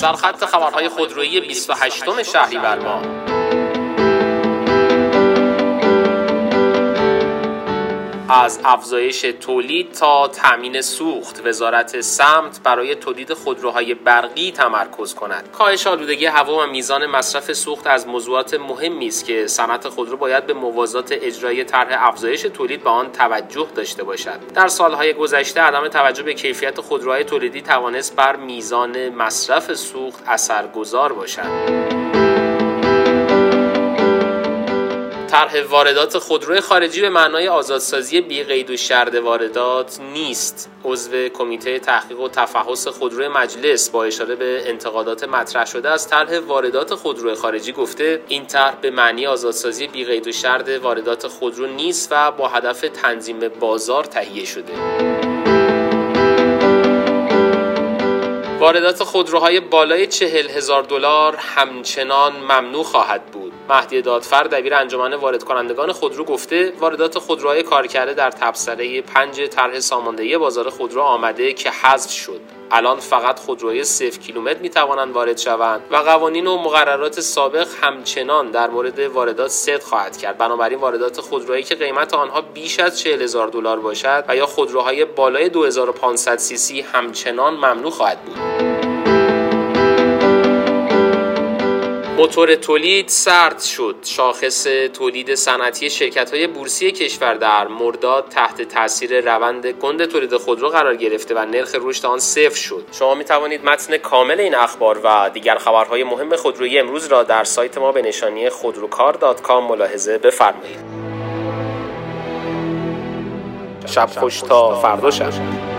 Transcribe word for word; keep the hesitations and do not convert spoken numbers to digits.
سرخط خبرهای خودرویی بیست و هشتم شهریور ماه. از افزایش تولید تا تامین سوخت، وزارت سمت برای تولید خودروهای برقی تمرکز کند. کاهش آلودگی هوا و میزان مصرف سوخت از موضوعات مهمی است که صنعت خودرو باید به موازات اجرای طرح افزایش تولید به آن توجه داشته باشد. در سالهای گذشته عدم توجه به کیفیت خودروهای تولیدی توانست بر میزان مصرف سوخت اثرگذار باشد. طرح واردات خودروی خارجی به معنای آزادسازی بی قید و شرط واردات نیست. عضو کمیته تحقیق و تفحص خودروی مجلس با اشاره به انتقادات مطرح شده از طرح واردات خودروی خارجی گفته این طرح به معنی آزادسازی بی قید و شرط واردات خودرو نیست و با هدف تنظیم بازار تهیه شده. واردات خودروهای بالای چهل هزار دلار همچنان ممنوع خواهد بود. مهدی دادفر دبیر انجمن وارد کنندگان خودرو گفته واردات خودروهای کارکرده در تبصره پنج طرح ساماندهی بازار خودرو آمده که حذف شد. الان فقط خودروهای صفر کیلومتر میتوانند وارد شوند و قوانین و مقررات سابق همچنان در مورد واردات صدق خواهد کرد. بنابراین واردات خودروهایی که قیمت آنها بیش از چهل هزار دلار باشد و یا خودروهای بالای دو هزار و پانصد سی سی همچنان ممنوع خواهد بود. موتور تولید سرد شد. شاخص تولید صنعتی شرکت‌های بورسی کشور در مرداد تحت تاثیر روند گند تولید خودرو قرار گرفته و نرخ رشد آن صفر شد. شما می توانید متن کامل این اخبار و دیگر خبرهای مهم خودرویی امروز را در سایت ما به نشانی خودروکار دات کام ملاحظه بفرمایید. شب خوش تا فردا شب.